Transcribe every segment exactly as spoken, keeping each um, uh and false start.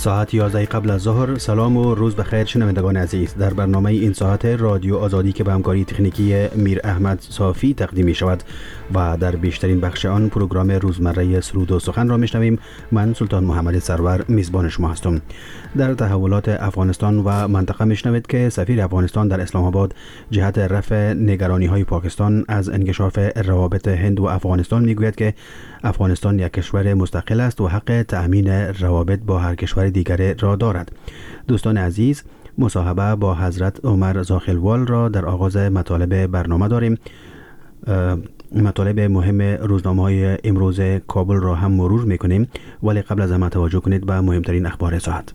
ساعت یازده قبل از ظهر. سلام و روز بخیر شنوندگان عزیز. در برنامه این ساعت رادیو آزادی که به همکاری تکنیکی میر احمد صافی تقدیم می شود و در بیشترین بخش آن پروگرام روزمره سرود و سخن را میشنویم. من سلطان محمد سرور میزبان شما هستم. در تحولات افغانستان و منطقه میشنوید که سفیر افغانستان در اسلام آباد جهت رفع نگرانی های پاکستان از انکشاف روابط هند و افغانستان میگوید که افغانستان یک کشور مستقل است و حق تأمین روابط با هر کشور دیگر را دارد. دوستان عزیز، مصاحبه با حضرت عمر زاخیلوال را در آغاز مطالب برنامه داریم. مطالب مهم روزنامه‌های امروز کابل را هم مرور میکنیم، ولی قبل از همه توجه کنید به مهمترین اخبار ساعت.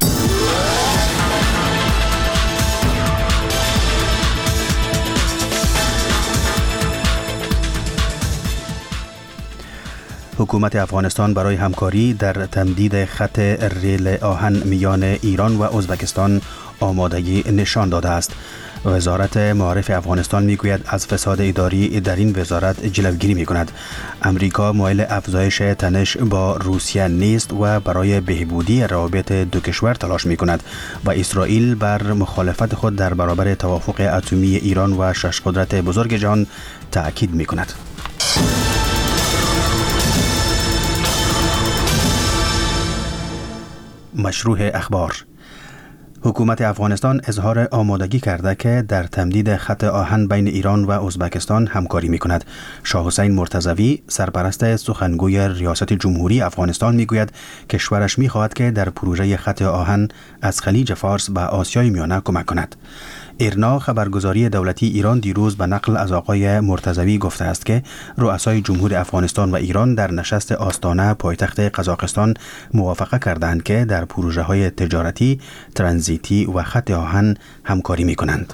حکومت افغانستان برای همکاری در تمدید خط ریل آهن میان ایران و ازبکستان آمادگی نشان داده است. وزارت معارف افغانستان میگوید از فساد اداری در این وزارت جلوگیری میکند. امریکا مایل افزایش تنش با روسیه نیست و برای بهبودی روابط دو کشور تلاش میکند و اسرائیل بر مخالفت خود در برابر توافق اتمی ایران و شش قدرت بزرگ جهان تاکید میکند. مشروع اخبار. حکومت افغانستان اظهار آمادگی کرده که در تمدید خط آهن بین ایران و ازبکستان همکاری می‌کند. شاه حسین مرتضوی، سرپرست سخنگوی ریاست جمهوری افغانستان میگوید کشورش می‌خواهد که در پروژه خط آهن از خلیج فارس به آسیای میانه کمک کند. ایرنا خبرگزاری دولتی ایران دیروز به نقل از آقای مرتضوی گفته است که رؤسای جمهور افغانستان و ایران در نشست آستانه پایتخت قزاقستان موافقه کردند که در پروژه‌های تجارتی، ترانزیتی و خط آهن همکاری می‌کنند.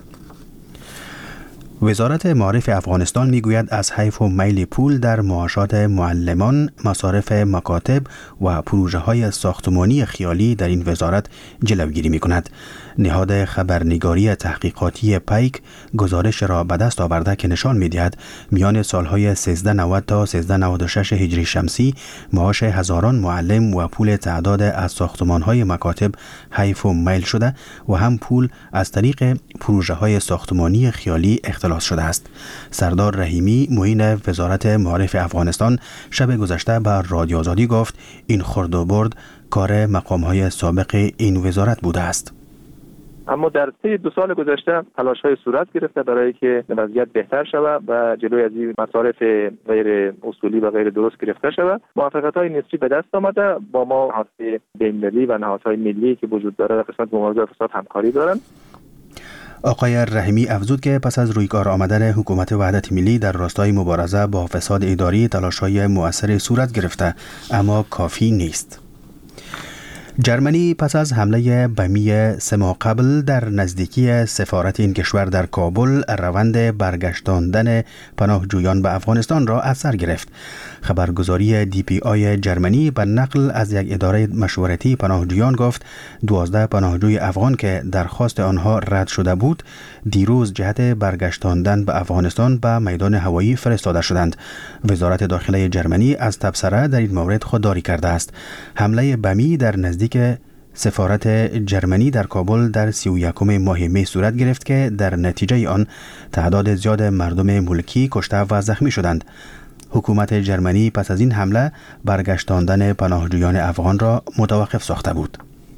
وزارت معارف افغانستان میگوید از حیف و میل پول در معاشات معلمان، مصارف مکاتب و پروژه‌های ساختمانی خیالی در این وزارت جلوگیری می‌کند. نهاد خبرنگاری تحقیقاتی پیک گزارش را به دست آورده که نشان می‌دهد میان سالهای سیزده نود تا سیزده نود و شش هجری شمسی معاش هزاران معلم و پول تعداد از ساختمان‌های مکاتب حیف و میل شده و هم پول از طریق پروژه‌های ساختمانی خیالی اختلاس شده است. سردار رحیمی معین وزارت معارف افغانستان شب گذشته به رادیو آزادی گفت این خرد و برد کار مقام‌های سابق این وزارت بوده است. اما در طی دو سال گذشته تلاش‌های صورت گرفته برای که وضعیت بهتر شود و جلوی از این مصارف غیر اصولی و غیر درست گرفته شود. موفقیت‌های نسبی به دست آمده. با ما نهادهای بین‌المللی و نهادهای ملی که وجود داره در قسمت مبارزه فساد همکاری دارند. آقای رحیمی افزود که پس از رویکار آمدن حکومت وحدت ملی در راستای مبارزه با فساد اداری تلاش‌های مؤثر صورت گرفته، اما کافی نیست. جرمنی پس از حمله بمی سه ماه قبل در نزدیکی سفارت این کشور در کابل روند برگشتاندن پناهجویان به افغانستان را از سر گرفت. خبرگزاری دی پی آی جرمنی به نقل از یک اداره مشورتی پناهجویان گفت دوازده پناهجوی افغان که درخواست آنها رد شده بود دیروز جهت برگشتاندن به افغانستان به میدان هوایی فرستاده شدند. وزارت داخله جرمنی از تبصره در این مورد خودداری کرده است. حمله بمی در نزدیک که سفارت جرمنی در کابل در سی و یکم ماه می صورت گرفت که در نتیجه آن تعداد زیاد مردم ملکی کشته و زخمی شدند. حکومت جرمنی پس از این حمله برگشتاندن پناهجویان افغان را متوقف ساخته بود.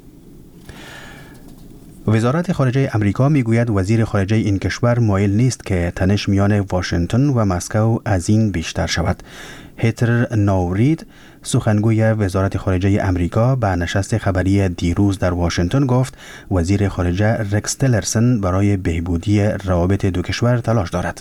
وزارت خارجه امریکا میگوید وزیر خارجه این کشور مایل نیست که تنش میان واشنگتن و مسکو از این بیشتر شود. هیتر ناورید، سخنگوی وزارت خارجه امریکا، به نشست خبری دیروز در واشنگتن گفت وزیر خارجه رکس تیلرسن برای بهبودی روابط دو کشور تلاش دارد.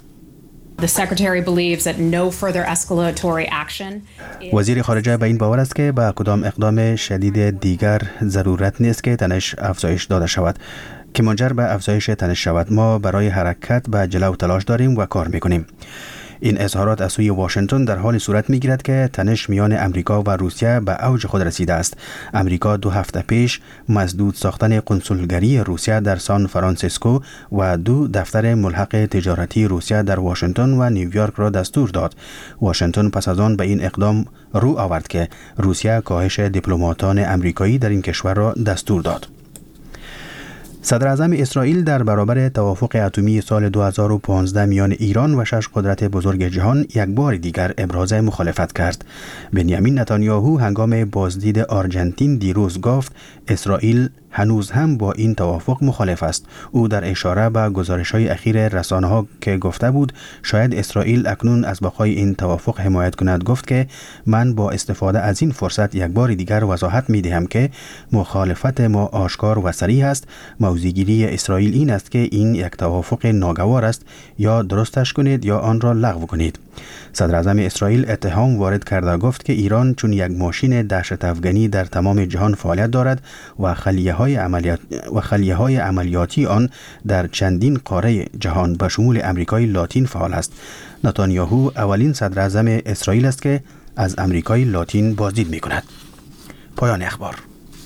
وزیر خارجه به این باور است که با کدام اقدام شدید دیگر ضرورت نیست که تنش افزایش داده شود که منجر به افزایش تنش شود. ما برای حرکت به جلو تلاش داریم و کار میکنیم. این اظهارات از سوی واشنگتن در حال صورت می‌گیرد که تنش میان امریکا و روسیه به اوج خود رسیده است. امریکا دو هفته پیش مسدود ساختن قنسولگری روسیه در سان فرانسیسکو و دو دفتر ملحق تجارتی روسیه در واشنگتن و نیویورک را دستور داد. واشنگتن پس از آن به این اقدام رو آورد که روسیه کاهش دیپلماتان امریکایی در این کشور را دستور داد. صدر اعظم اسرائیل در برابر توافق اتمی سال دو هزار و پانزده میان ایران و شش قدرت بزرگ جهان یک بار دیگر ابراز مخالفت کرد. بنیامین نتانیاهو هنگام بازدید آرژانتین دیروز گفت اسرائیل هنوز هم با این توافق مخالف است. او در اشاره به گزارش‌های اخیر رسانه‌ها که گفته بود شاید اسرائیل اکنون از بقای این توافق حمایت کند، گفت که من با استفاده از این فرصت یک بار دیگر وضاحت می‌دهم که مخالفت ما آشکار و صریح است. موضع‌گیری اسرائیل این است که این یک توافق ناگوار است، یا درستش کنید یا آن را لغو کنید. صدر اعظم اسرائیل اتهام وارد کرده گفت که ایران چون یک ماشین دهشت افغانی در تمام جهان فعالیت دارد و خلیه‌های عملیات و خلیه‌های عملیاتی آن در چندین قاره جهان به شمول امریکای لاتین فعال است. نتانیاهو اولین صدر اعظم اسرائیل است که از امریکای لاتین بازدید می‌کند. پایان اخبار.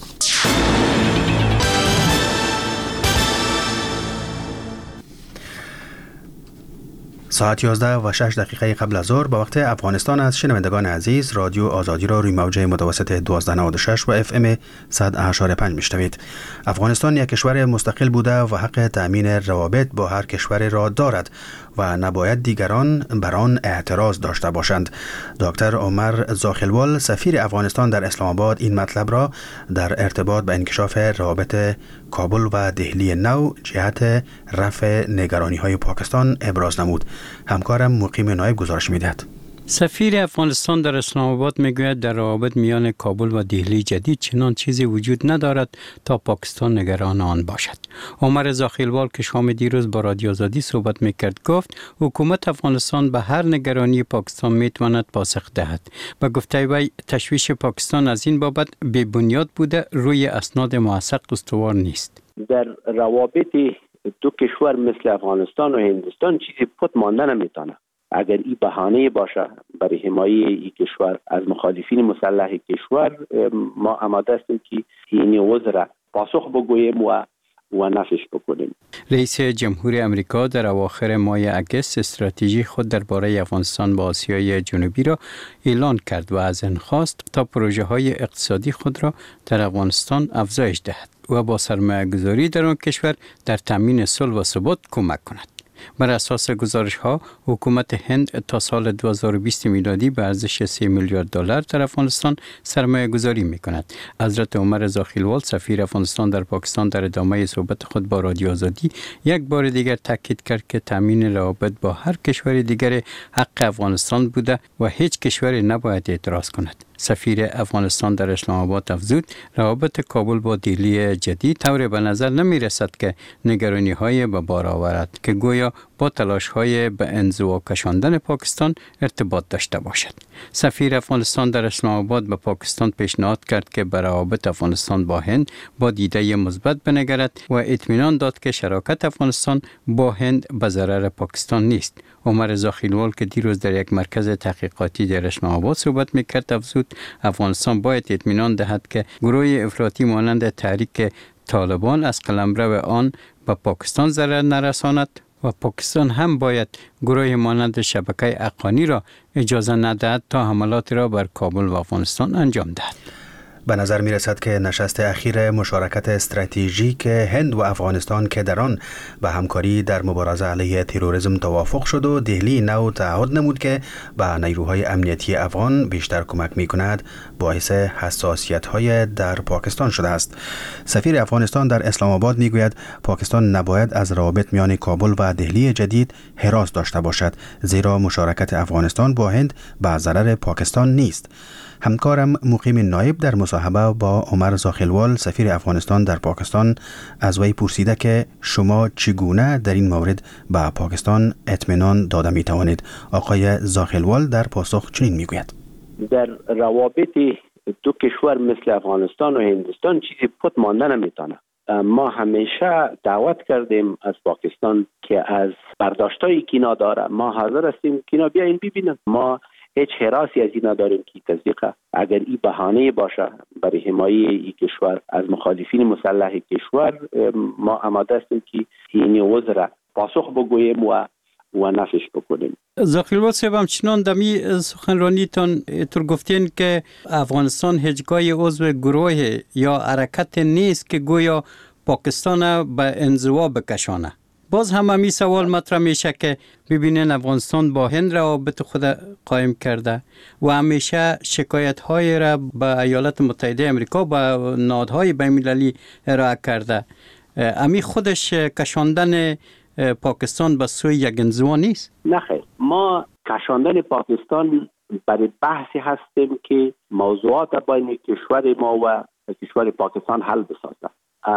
ساعت یازده و شش دقیقه قبل از ظهر به وقت افغانستان از شنوندگان عزیز رادیو آزادی را روی موج متوسط دوازده نود و شش و اف ام صد و هشت و پنج میشنوید. افغانستان یک کشور مستقل بوده و حق تأمین روابط با هر کشور را دارد و نباید دیگران بر آن اعتراض داشته باشند. دکتر عمر زاخلوال سفیر افغانستان در اسلام آباد این مطلب را در ارتباط به انکشاف روابط کابل و دهلی نو جهت رفع نگرانی‌های پاکستان ابراز نمود. همکارم مقیم نایب گزارش می‌دهد. سفیر افغانستان در اسلام آباد میگوید در روابط میان کابل و دهلی جدید چنان چیزی وجود ندارد تا پاکستان نگران آن باشد. عمر زاخلوال که شام دیروز با رادیو آزادی صحبت میکرد گفت حکومت افغانستان به هر نگرانی پاکستان میتواند پاسخ دهد. با گفته وی تشویش پاکستان از این بابت بی بنیاد بوده، روی اسناد موثق استوار نیست. در روابط دو کشور مثل افغانستان و هندوستان چیزی پت مانده نمیتونه. اگر این بهانه باشه برای حمایت این کشور از مخالفین مسلح کشور، ما آماده هستیم که این عذر پاسخ بگوییم و و نفش بکنیم. رئیس جمهور امریکا در اواخر ماه اگست استراتژی خود درباره افغانستان با آسیای جنوبی را اعلان کرد و از آن خواست تا پروژه های اقتصادی خود را در افغانستان افزایش دهد و با سرمایه‌گذاری در آن کشور در تامین صلح و ثبات کمک کند. بر اساس گزارش ها حکومت هند تا سال دو هزار و بیست میلادی به ارزش سه میلیارد دلار در افغانستان سرمایه گذاری می کند. حضرت عمر زاخلوال سفیر افغانستان در پاکستان در ادامه صحبت خود با رادیو آزادی یک بار دیگر تاکید کرد که تامین روابط با هر کشور دیگر حق افغانستان بوده و هیچ کشوری نباید اعتراض کند. سفیر افغانستان در اسلام آباد افزود روابط کابل با دهلی جدید طور به نظر نمی رسد که نگرانی های به بار آورد که گویا با تلاش های به انزوا کشاندن پاکستان ارتباط داشته باشد. سفیر افغانستان در اسلام آباد به پاکستان پیشنهاد کرد که به روابط افغانستان با هند با دیده مثبت بنگرد و اطمینان داد که شراکت افغانستان با هند به ضرر پاکستان نیست. عمر زاخلوال که دیروز در یک مرکز تحقیقاتی در اسلام آباد صحبت میکرد افزود افغانستان باید اطمینان دهد که گروه افراطی مانند تحریک طالبان از قلمرو آن به پاکستان ضرر نرساند و پاکستان هم باید گروه مانند شبکه افغانی را اجازه ندهد تا حملات را بر کابل و افغانستان انجام دهد. به نظر می رسد که نشست اخیر مشارکت استراتژیک هند و افغانستان که در آن به همکاری در مبارزه علیه تروریسم توافق شد و دهلی نو تعهد نمود که به نیروهای امنیتی افغان بیشتر کمک می کند باعث حساسیت های در پاکستان شده است. سفیر افغانستان در اسلام آباد می گوید پاکستان نباید از روابط میان کابل و دهلی جدید هراس داشته باشد، زیرا مشارکت افغانستان با هند به ضرر پاکستان نیست. همکارم مقیم نایب در مصاحبه با عمر زاخلوال سفیر افغانستان در پاکستان از وی پرسیده که شما چگونه در این مورد به پاکستان اطمینان داده می توانید. آقای زاخلوال در پاسخ چنین می گوید: در روابط دو کشور مثل افغانستان و هندوستان چیزی پت مانده نمیتونه. ما همیشه دعوت کردیم از پاکستان که از برداشتایی که اینا داره ما حاضر هستیم که اینا بیاین ببینن. ما هیچ حراسی از اینا داریم که تصدیق اگر این بهانه باشه برای حمایت این کشور از مخالفین مسلح کشور، ما آماده هستیم که این عذر پاسخ بگوییم و و نفش بکنیم. زاخیلوال صاحب، همچنان دمی سخنرانیتان طور گفتین که افغانستان هیچگاه عضو گروه یا حرکت نیست که گویا پاکستان به انزوا بکشانه. باز هم همی سوال مطرح میشه که ببینین افغانستان با هند روابط خود قایم کرده و همیشه شکایت های را به ایالات متحده امریکا و نهادهای بین‌المللی ارائه کرده. امی خودش کشاندن پاکستان به سوی یک انزوا نیست؟ نه خیر، ما کشاندن پاکستان برای بحثی هستیم که موضوعات بین کشور ما و کشور پاکستان حل بسازه.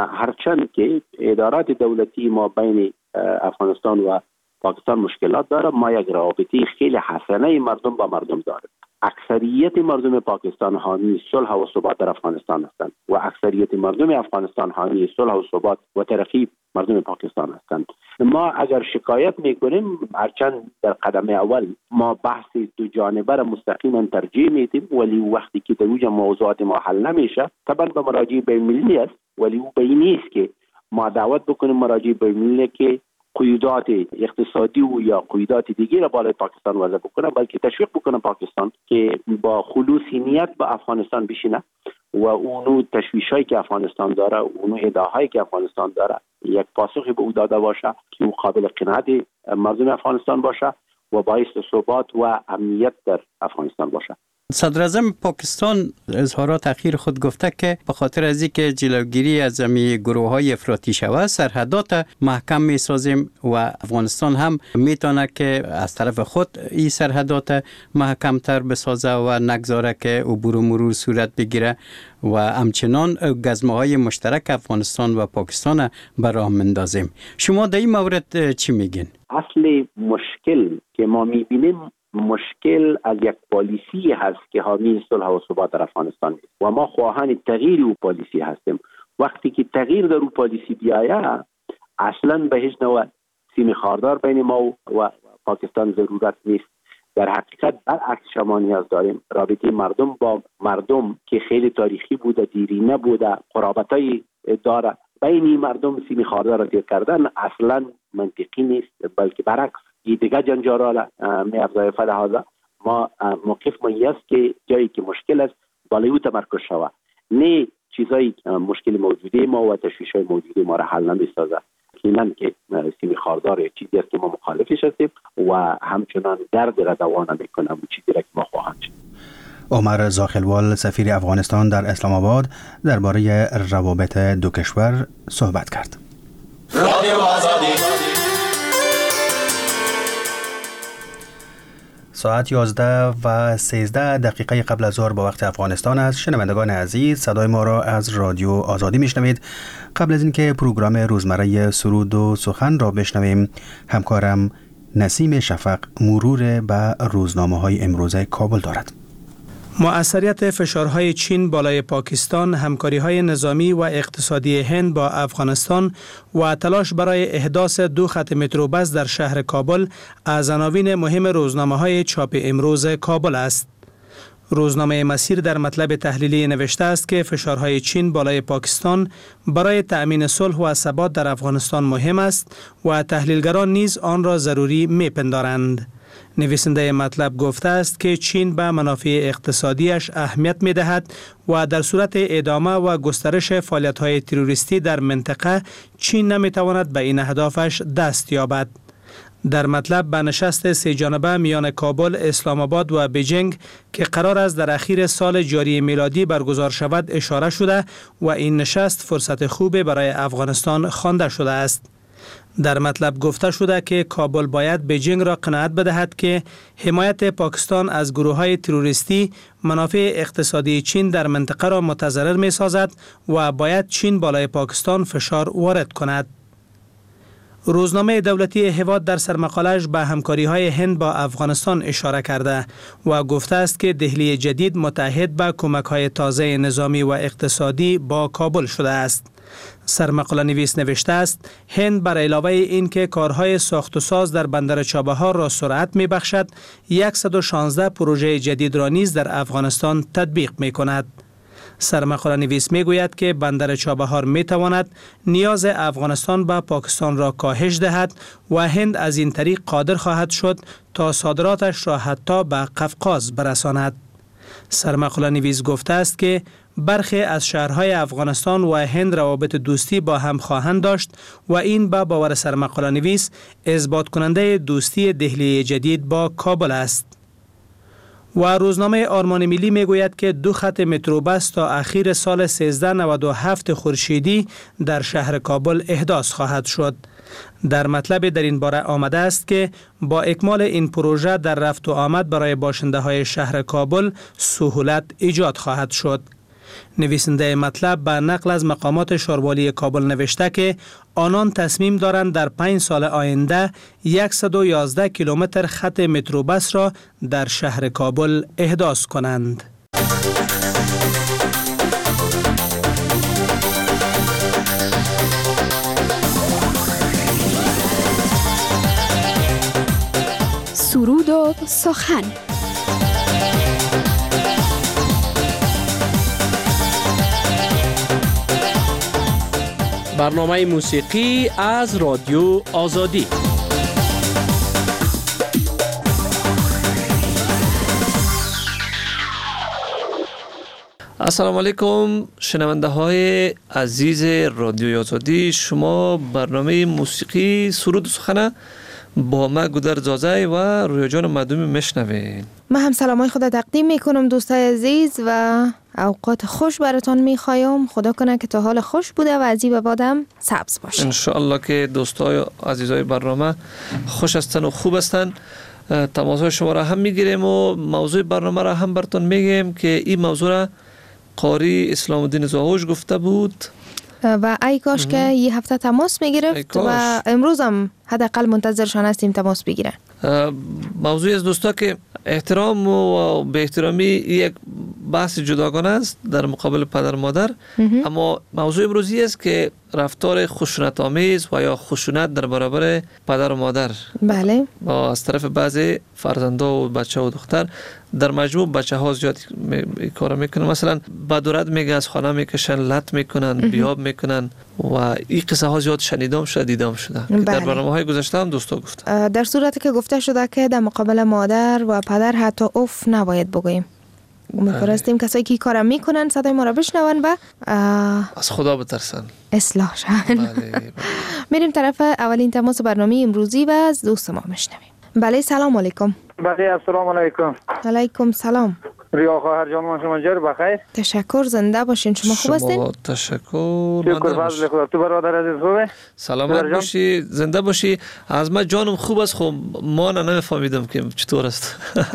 هرچند که ادارات دولتی ما بین افغانستان و پاکستان مشکلات داره، ما یک رابطه خیلی حسنه مردم با مردم داریم. اکثریت مردم پاکستان حامی صلح و ثبات در افغانستان هستند و اکثریت مردم افغانستان حامی صلح و ثبات و ترقی مردم پاکستان هستند. ما اگر شکایت میکنیم، هرچند در قدم اول ما بحث دو جانبه را مستقیما ترجیح میدیم، ولی وقتی که در اوج موضوعات ما حل نمیشه طبعا به مراجع بین‌المللی است، ولی او به این نیست که ما دعوت بکنیم مراجع بین‌المللی که قیودات اقتصادی و یا قیودات دیگه را بالای پاکستان وضع بکنه، بلکه تشویق بکنه پاکستان که با خلوص نیت با افغانستان بشینه و اونو تشویشایی که افغانستان داره، اونو ادعاهایی که افغانستان داره یک پاسخی به او داده باشه که او قابل قناعت مردم افغانستان باشه و باعث ثبات و امنیت در افغانستان باشه. صدر اعظم پاکستان اظهارات اخیر خود گفته که به خاطر از اینکه جلوگیری از امی گروه‌های افراطی شود، سرحدات محکم می‌سازیم و افغانستان هم میتونه که از طرف خود این سرحدات محکم‌تر بسازه و نگذاره که عبور و مرور صورت بگیره و همچنان گزمه‌های مشترک افغانستان و پاکستان به راه مندازیم. شما در این مورد چی میگین؟ اصل مشکل که ما می‌بینیم مشکل از یک پالیسی هست که حامی صلح و ثبات در افغانستان است و ما خواهان تغییر او پالیسی هستیم. وقتی که تغییر در او پالیسی بیاید، اصلا به هیچ نوع سیم خاردار بین ما و پاکستان ضرورت نیست. در حقیقت برعکس شما نیاز داریم رابطه مردم با مردم که خیلی تاریخی بوده، دیرینه بوده، قرابتای داره، بین مردم سیم خاردار را تیر کردن اصلا منطقی نیست، بلکه برعکس این دیگه جنجالاله می افزای فلحاظه ما موقف ما است که جایی که مشکل است بالای او تمرکز شوه، نه چیزایی مشکل موجوده ما و تشویش‌های موجوده ما را حل نمی‌سازه. یقینا که سیم خاردار چیزی است که ما مخالفش هستیم و همچنان درد را دوا نمی‌کنه و چیزی را که ما خواهند شد. عمر زاخیلوال، سفیر افغانستان در اسلام آباد، درباره روابط دو کشور صحبت کرد. رادیو آزادی. ساعت یازده و سیزده دقیقه قبل از ظهر با وقت افغانستان است. شنوندگان عزیز، صدای ما را از رادیو آزادی میشنوید. قبل از اینکه پروگرام روزمره سرود و سخن را بشنویم، همکارم نسیم شفق مرور به روزنامه‌های امروزه کابل دارد. مؤثریت فشارهای چین بالای پاکستان، همکاری‌های نظامی و اقتصادی هند با افغانستان و تلاش برای احداث دو خط متروبس در شهر کابل از عناوین مهم روزنامه‌های چاپ امروز کابل است. روزنامه مسیر در مطلب تحلیلی نوشته است که فشارهای چین بالای پاکستان برای تأمین صلح و ثبات در افغانستان مهم است و تحلیلگران نیز آن را ضروری می‌پندارند. نویسنده مطلب گفته است که چین به منافع اقتصادیش اهمیت می دهد و در صورت ادامه و گسترش فعالیت‌های تروریستی در منطقه چین نمی تواند به این اهدافش دست یابد. در مطلب به نشست سه جانبه میان کابل، اسلام آباد و بیجینگ که قرار است در اخیر سال جاری میلادی برگزار شود اشاره شده و این نشست فرصت خوبی برای افغانستان خوانده شده است. در مطلب گفته شده که کابل باید بیجینگ را قناعت بدهد که حمایت پاکستان از گروه‌های تروریستی منافع اقتصادی چین در منطقه را متضرر می‌سازد و باید چین بالای پاکستان فشار وارد کند. روزنامه دولتی هواد در سرمقاله‌اش به همکاری‌های هند با افغانستان اشاره کرده و گفته است که دهلی جدید متعهد به کمک‌های تازه نظامی و اقتصادی با کابل شده است. سرمقاله نویس نوشته است هند بر علاوه این که کارهای ساخت و ساز در بندر چابهار را سرعت می بخشد، صد و شانزده پروژه جدید را نیز در افغانستان تطبیق می کند. سرمقاله نویس می گوید که بندر چابهار می تواند نیاز افغانستان به پاکستان را کاهش دهد و هند از این طریق قادر خواهد شد تا صادراتش را حتی به قفقاز برساند. سرمقاله نویس گفته است که برخی از شهرهای افغانستان و هند روابط دوستی با هم خواهند داشت و این به باور سرمقاله نویس اثبات کننده دوستی دهلی جدید با کابل است. و روزنامه آرمان ملی می گوید که دو خط متروبس تا اخیر سال سیزده نود و هفت خورشیدی در شهر کابل احداث خواهد شد. در مطلب در این باره آمده است که با اکمال این پروژه در رفت و آمد برای باشنده های شهر کابل سهولت ایجاد خواهد شد. نویسنده مطلب به نقل از مقامات شاروالی کابل نوشته که آنان تصمیم دارند در پنج سال آینده صد و یازده کیلومتر خط متروبس را در شهر کابل احداث کنند. سرود و سخن. برنامه موسیقی از رادیو آزادی. السلام علیکم شنونده های عزیز رادیو آزادی. شما برنامه موسیقی سرود و سخن با ما گودر زازای و رویا جان مدومی میشنوین. من هم سلامای خود تقدیم میکنم دوستای عزیز و اوقات خوش براتون میخوایم. خدا کنه که تا حال خوش بوده و از این به بعدم سبز باشه. انشاءالله که دوستای عزیزای برنامه خوش هستن و خوب هستن. تماسهای شما را هم میگیریم و موضوع برنامه را هم براتون میگیم که این موضوع را قاری اسلام الدین زاهوش گفته بود و ای کاش که یه هفته تماس میگرفت و امروز هم حداقل منتظرشان هستیم تماس بگیرن. موضوع از دوستا که احترام و به احترامی یک بحث جداگانه است در مقابل پدر مادر، اما موضوع امروزی است که رفتار خشونت آمیز و یا خشونت در برابر پدر و مادر بله با از طرف بعضی فرزندا و بچه و دختر در مجموع بچه ها زیاد کار میکنن. مثلا بدورت میگه از خانه میکشن، لط میکنن، بیاب میکنن و این قصه ها زیاد شنیدم شده دیدم شده. بله. در برنامه های گذشته هم دوستا گفت در صورتی که گفته شده که در مقابل مادر و پدر حتی اوف نباید بگوییم. می‌فرستیم کسایی که کارم میکنن صدای ما را بشنون و از خدا بترسن، اصلاح شن. بله بله. میریم طرف اولین تماس برنامه امروزی و از دوست ما میشنویم. بله سلام علیکم. بله السلام علیکم. علیکم سلام. ریا خواهر جان ما شما جر بخیر. تشکر، زنده باشین. شما خوب هستین؟ شما تشکر. شکر فضل خدا. تو برادر عزیز خوبه؟ سلامت باشی، زنده باشی. از من جانم خوب است. خب ما نمیفهمیدم که چطور است.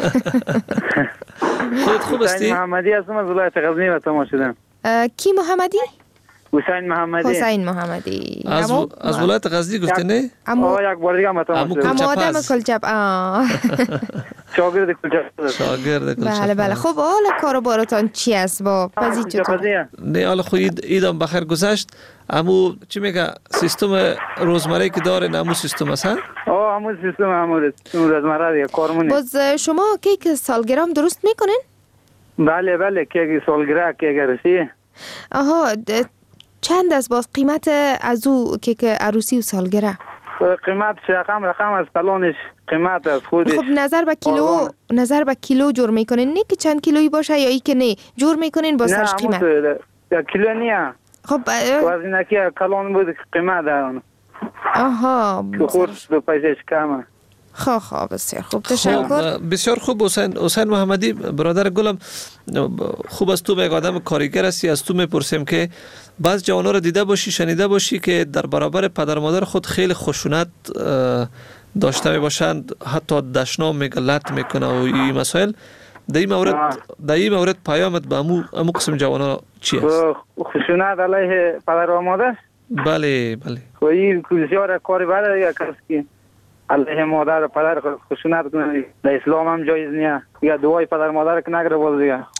خودت خوب هستی؟ محمدی هستم از ولایت غزنی و تماس شدم. کی محمدی؟ حسین محمدی. حسین محمدی. از و... از ولایت غزنی گفتی نه؟ اما یک بار دیگه متام شد. اما آدم کلچپ. آه. شاگرد کلچپ. شاگرد کلچپ. بله بله. خب حالا کاروبارتان چی است با پزی چطور؟ نه حالا خو ایدم بخیر گذشت. امو چی میگه سیستم روزمره که داره نمو سیستم است ها؟ آه همون سیستم همون روزمره دیگه کارمونه. باز شما کیک سالگرام درست میکنین؟ بله بله کیک سالگرام کیک عروسی. آها چند است باز قیمت از او کیک عروسی و سالگرام؟ قیمت رقم رقم از پلانش قیمت از خودش. خب نظر به کیلو آه. نظر به کیلو جور میکنین نه که چند کیلویی باشه یا ای که نه جور میکنین با سرش قیمت؟ نه کیلو نه. خب وزنکی کلان بود قیمت دارن. آها خود به پیسش کمه. خواه خواه بسیار خوب تشکر. بسیار خوب. حسین حسین محمدی برادر گلم، خوب است تو یک آدم کارگر هستی. از تو میپرسیم که بعض جوانا رو دیده باشی شنیده باشی که در برابر پدر مادر خود خیلی خشونت داشته می باشند، حتی دشنا میگلت میکنه و این مسائل. در این مورد در این مورد پیامت به امو امو قسم جوانا چی است؟ خشونت علیه پدر و مادر؟ بله بله. خب این بسیار کاری برای یک کسی که علیه مادر و پدر خشونت کنه در اسلام هم جایز نیست. یا دعای پدر مادر که نگره باز دیگه.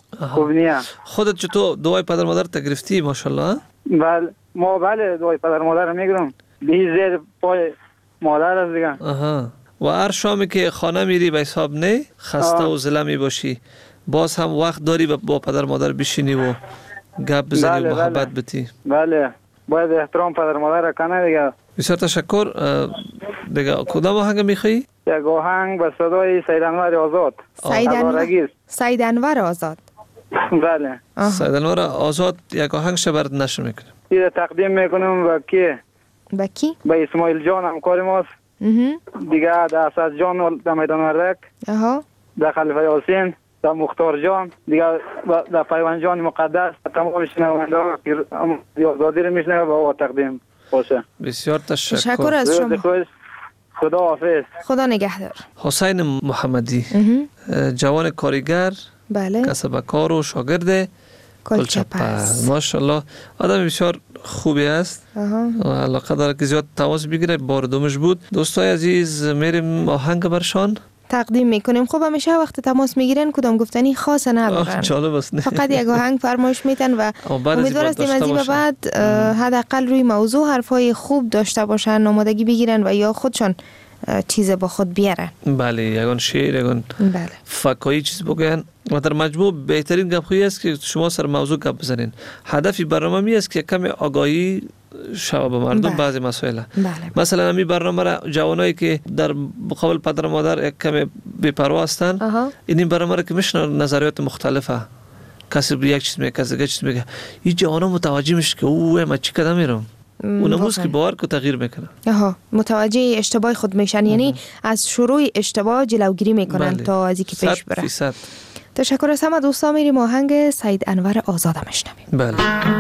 خوب نیم. خودت چطور دعای پدر مادر تگرفتی ماشاءالله؟ بله ما بله دعای پدر مادر رو میگیرم به زیر پای مادر است دیگه. آها. و هر شامی که خانه میری به حساب نه خسته و زله می باشی باز هم وقت داری با پدر مادر بشینی و گپ بزنی بله و محبت بله. بتی. بله باید احترام پدر مادر را کنه دیگه. بسیار تشکر. دیگه کدام آهنگ میخوایی؟ یک آهنگ به صدای سید انور آزاد. سید انور سید انور آزاد. بله. سید انور آزاد یک آهنگ شبرد نشر میکنیم. این تقدیم میکنم به کی؟ به کی؟ به اسماعیل جان همکار ماست. دیگه در اسد جان در میدان وردک. اها. در خلیفه یاسین، در مختار جان، دیگه در پیوند جان مقدس، تمام شنونده ها که آزادی رو میشنه با تقدیم باشه. بسیار تشکر. تشکر از شما. خدا حافظ. خدا نگهدار. حسین محمدی جوان کارگر، بله. کسب کار و شاگرد کلچپس. ماشاءالله آدم بسیار خوبی است. و علاقه داره که زیاد تماس بگیره. بار دومش بود. دوستای عزیز میریم آهنگ برشان تقدیم میکنیم. خب همیشه وقت تماس میگیرن کدام گفتنی خاص ندارن. جالب است. فقط یک آهنگ فرمایش میتن و امیدوار هستیم از این به بعد حداقل روی موضوع حرفای خوب داشته باشن، آمادگی بگیرن و یا خودشان چیز با خود بیارن. بله یگان شعر یگان بله فکایی چیز بگن و در مجموع بهترین گپ خویی است که شما سر موضوع گپ بزنین. هدفی برنامه می است که کم آگاهی شوه به مردم. بله. بعضی مسائل بله. مثلا همین برنامه را جوانایی که در مقابل پدر مادر یک کم بی‌پروا هستند این برنامه را که میشنن نظریات مختلفه، کسی به یک چیز میگه کسی دیگه چیز میگه، این جوانا متوجه میشه که اوه من چی کدام میرم اون امروز که باور کو تغییر میکنه. آها متوجه اشتباه خود میشن. یعنی از شروع اشتباه جلوگیری میکنن. بله. تا از اینکه پیش بره. صد تشکر از همه دوستا. میریم آهنگ سید انور آزاد میشنویم. بله.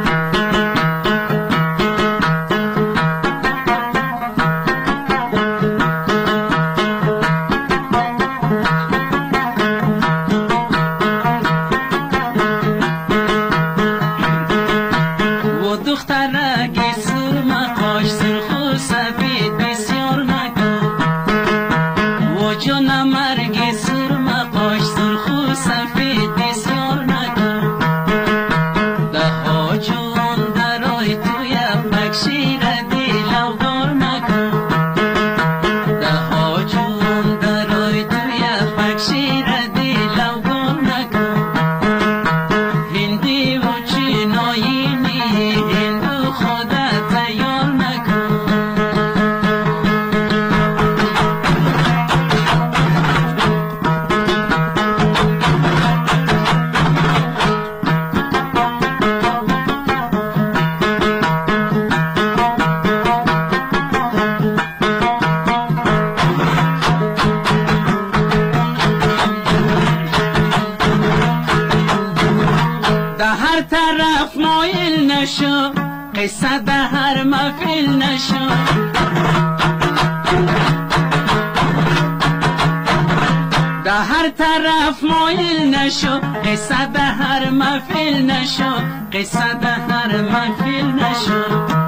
قصه به هر محفل نشو، به هر طرف مایل نشو، قصه به هر محفل نشو، قصه به هر محفل نشو.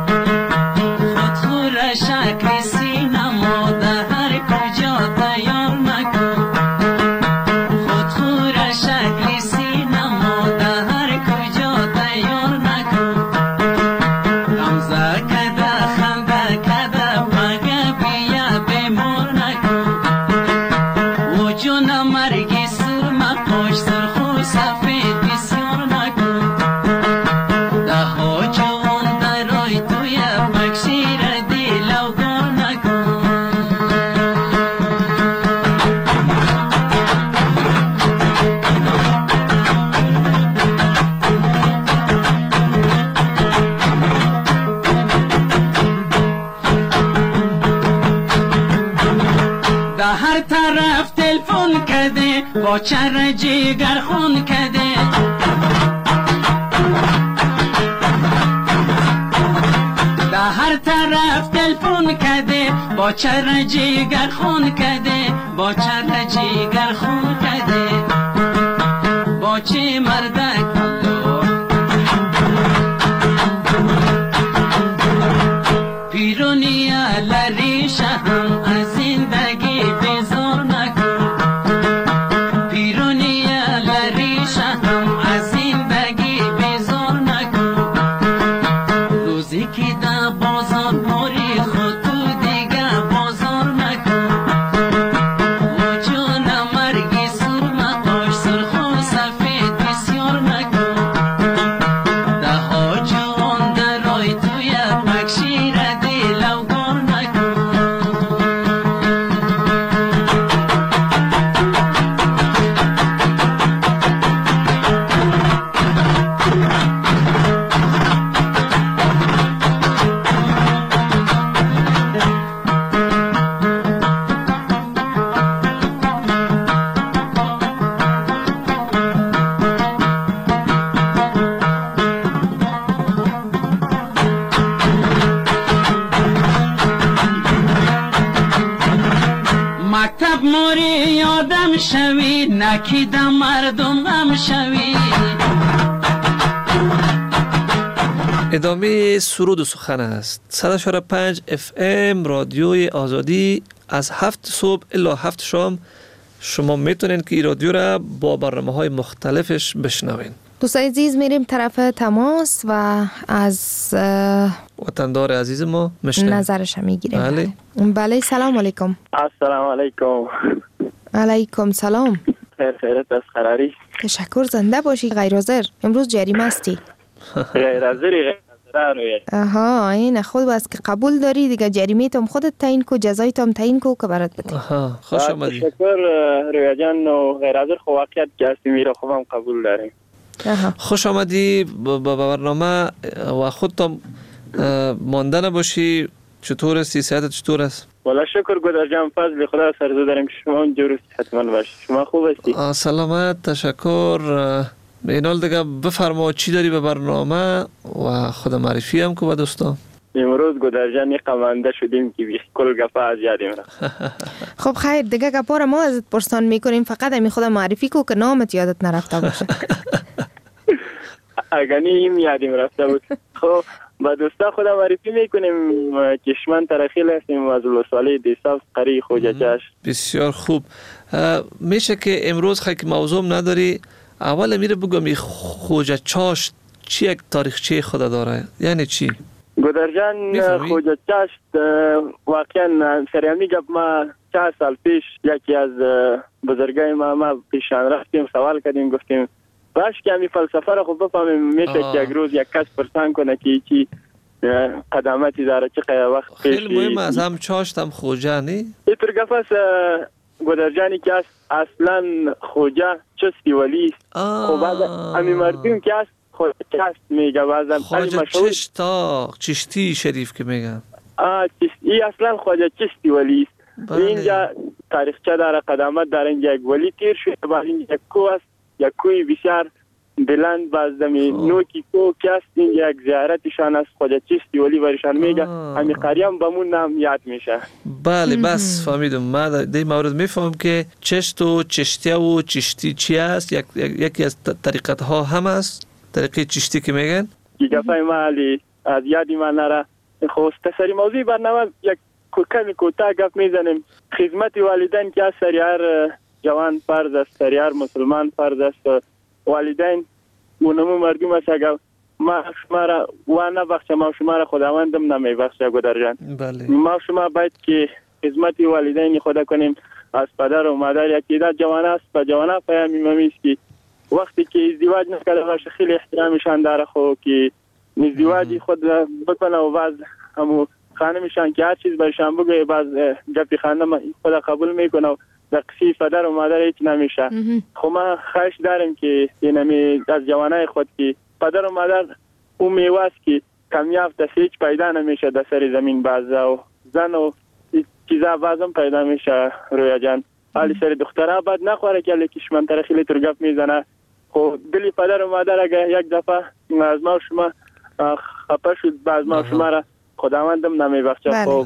خود را شکل سینما در هر کجا تیار مکن، خود را شکل سینما در هر کجا تیار مکن. با چر جگر خون کده، در هر طرف تلفن کده، با چر جگر خون کده، با چر جگر خون کده. با چه مردک پیرونی لری شهم از زندگی بیزار نکن، پیرونی لری شهم شب موری یادم شوی نکیدم مردم غم شوی. ادامه سرود و سخن است. صد و چهار و پنج اف ام رادیوی آزادی از هفت صبح الا هفت شام شما میتونین که این رادیو را با برنامه های مختلفش بشنوین. دوستای عزیز میریم طرف تماس و از وطندار عزیز ما مشنویم نظرش میگیریم. بله. بله سلام علیکم. السلام علیکم. علیکم سلام. خیر خیرت از خراری. تشکر زنده باشی. غیر حاضر امروز جریمه استی. غیر حاضری غیر حاضر. آها این خود بس که قبول داری دیگه جریمه تام خودت تعیین کو جزای تام تعیین کو که برات بده. آها خوش آمدی. تشکر رویا جان و غیر حاضر خو واقعیت گستی میره خوبم قبول داریم. آها خوش آمدی با برنامه و خودتم مانده نباشی. چطور هستی؟ صحتت چطور است؟ والا شکر گودر جان فضل خدا سرزو داریم که شما اونجور حتما باشی. شما خوب هستی؟ سلامت تشکر. اینال دیگه بفرما چی داری به برنامه و خود معرفی هم که با دوستان. امروز گودر جان قمانده شدیم که کل گپا از یادیم را. خب خیر دیگه گپا را ما ازت پرسان میکنیم فقط همی خود معرفی کو که نامت یادت نرفته باشه. اگه نیم یادیم رفته بود. خب با دوستا خدا معرفی میکنیم. کشمن ترخیل هستیم از ولسوالی دیساف قری خوجه چشم. بسیار خوب. میشه که امروز خیلی موضوع نداری اول میره بگم خوجه چاشت چی یک تاریخچه خدا داره؟ یعنی چی؟ گودر جان خوجه چاشت واقعا سریامی گپ ما چهار سال پیش یکی از بزرگای ما ما پیشان رفتیم سوال کردیم گفتیم باش که همی فلسفه را خوب بفهمیم میشه که یک روز یک کس پرسان کنه که چی قدامتی داره چه قیه وقت پیش. خیلی مهم از هم چاشت هم خوجه نی؟ اینطور گپ است گودر جانی که اصلا خوجه چستی ولی خب از همی مردم که است خوجه چست میگه بعضا خوجه چشتا چشتی شریف که میگن آه چستی اصلا خوجه چستی ولی اینجا تاریخچه داره قدامت داره اینجا یک ولی تیر شده بعد اینجا یک کو است یک کوی بسیار بلند باز دمی نوکی کو که است اینجا یک زیارتشان است خوجه چستی ولی برشان میگه همی قریم بمون نام یاد میشه. بله بس فهمیدم. من دی مورد میفهم که چشت و چشتی و چشتی چی است یک یکی از طریقت ها هم است طریقه چشتی که میگن یک گفای مالی از یادی من نره. خب تسری موضوع برنامه یک کمی کوتاه گپ میزنیم. خدمت والدین که سریار جوان فرض است سریار مسلمان فرض است. والدین اونمو مردم است اگر ما شما را و نبخشه ما شما را خداوندم نمیبخشه گودر جان. بله. ما شما باید که خدمت والدین خدا کنیم. از پدر و مادر یکی دا جوان است و جوانا پیامی ممیست که وقتی که ازدواج نکرده باشه خیلی احترامشان داره خو که ازدواجی خود بکنه و بعض همو خانمشان که هر چیز برشان بگه بعض گپی خانم خدا قبول میکنه و در قصی پدر و مادر هیچ نمیشه. خب ما خواهش داریم که اینمی از جوانای خود که پدر و مادر اون میواست که کمیاب دست هیچ پیدا نمیشه در سر زمین بعضا و زن و چیزا بعضم پیدا میشه رویا جان. حالی سر دخترها بعد نخواره که کشمن تر خیلی ترگف میزنه. خب دلی پدر و مادر اگه یک دفعه از ما شما خفه شد بعض ما شما را خداوندم نمیبخشه. خب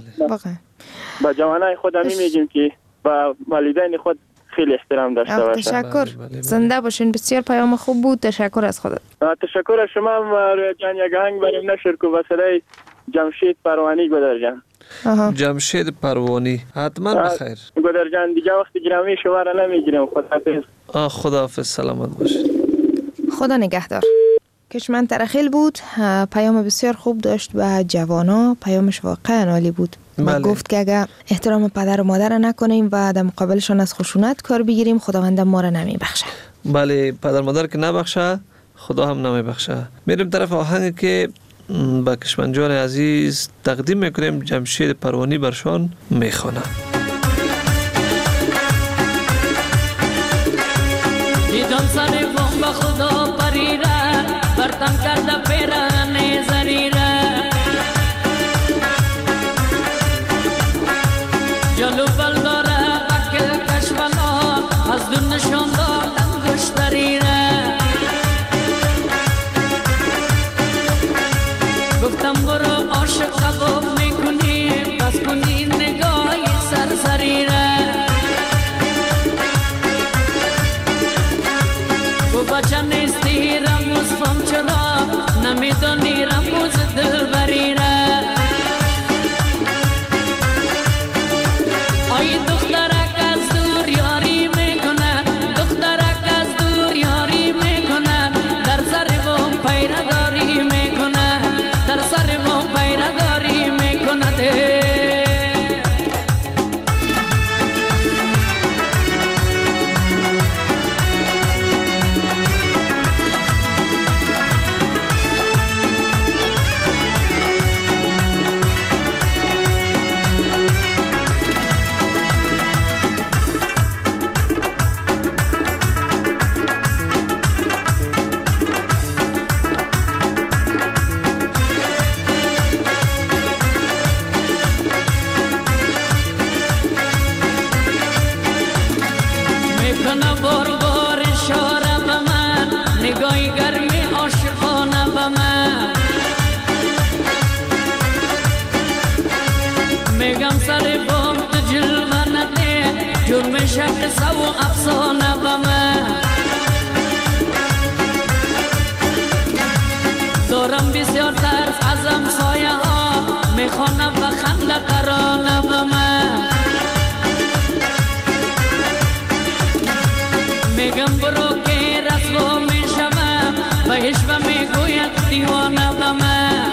با جوانای خود همی میگیم که با والدین خود خیلی احترام داشته باشه. تشکر. زنده باشین. بسیار پیام خوب بود. تشکر از خودت. تشکر از شما رویا جان. یک آهنگ بریم نشر کو با صدای جمشید پروانی گودر جان. جمشید پروانی حتما بخیر گودر جان. دیگه وقتی گرامی شما را نمیگیرم. خداحافظ. آه خداحافظ. سلامت باشید. خدا نگهدار. کشمن ترخیل بود. پیام بسیار خوب داشت و جوانا پیامش واقعا عالی بود. ما گفت که اگه احترام پدر و مادر نکنیم و در مقابلشان از خشونت کار بگیریم خداوند ما را نمیبخشه. بله پدر مادر که نبخشه خدا هم نمیبخشه. میریم طرف آهنگ که با کشمن جان عزیز تقدیم میکنیم. جمشید پروانی برشان میخونه. دیدم سر بوم با خدا پریره برتن کرده پیرانه زریره جلو بل داره اکل کشملا از دون نشان دادن گشتریره گفتم برو عاشق قبول میکنی بس کنی نگاهی سرسریره میگم سر بام تو جلوه نده جرم شب سو و افسانه به من دارم بسیار ترس از امسایه ها میخوانم به خنده ترانه به من میگم برو که رسوا میشوم و هشوه میگوید دیوانه به من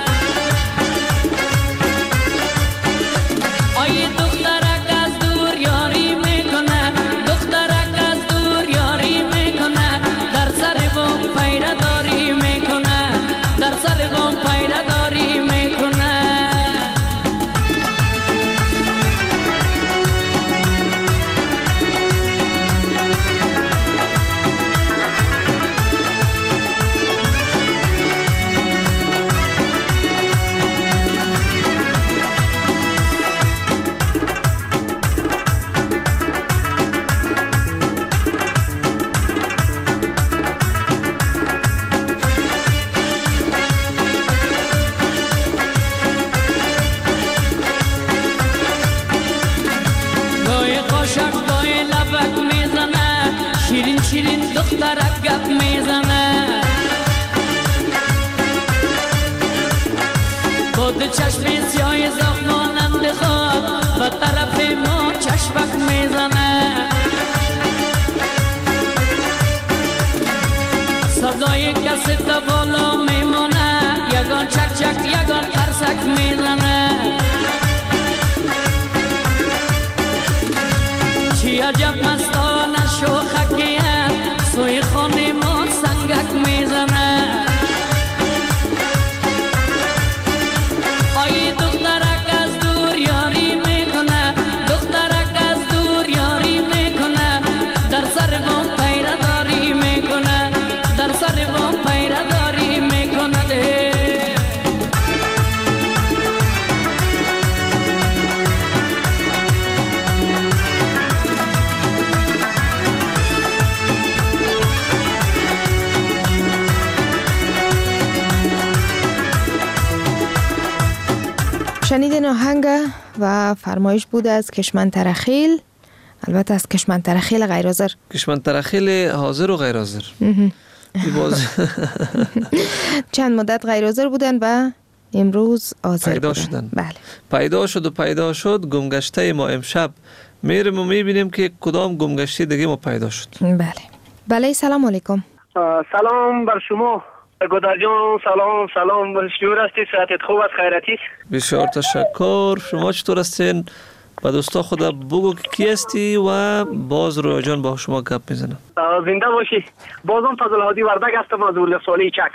آیه دخترک از دور یاری میکنه دخترک از دور یاری میکنه در سر بام پیره داری میکنه در سر بام پیره داری میکنه شیرین شیرین دخترک گپ میزنه خود چشم سیاه زخمانند خواب و طرف ما چشمک میزنه صدای کسی تا بالا میمونه یگان چک چک یگان ترسک میزنه چی عجب مستانه شوخکیه سوی خانه ما سنگک میزنه آیی دخترک از دور یاری میکنه دخترک از دور یاری میکنه در سر بام پیره داری میکنه در سر بام پیره داری میکنه ده شنیدین آهنگ و فرمایش بود از کشمن ترخیل، البته از کشمن ترخیل غیر حاضر. کشمن ترخیل حاضر و غیر حاضر. باز چند مدت غیر حاضر بودن و امروز حاضر پیدا بودن. شدن. بله. پیدا شد و پیدا شد. گمگشته ما امشب میریم و میبینیم که کدام گمگشته دیگه ما پیدا شد. بله. بله سلام علیکم. سلام بر شما. گودر جان سلام سلام شنور هستی صحتت خوب است خیرتی بسیار تشکر. شما چطور هستین؟ با دوستا خدا بگو که کی هستی و باز رویا جان با شما گپ میزنم. زنده باشی. بازم فضل هادی وردک هستم از ولسوالی چک.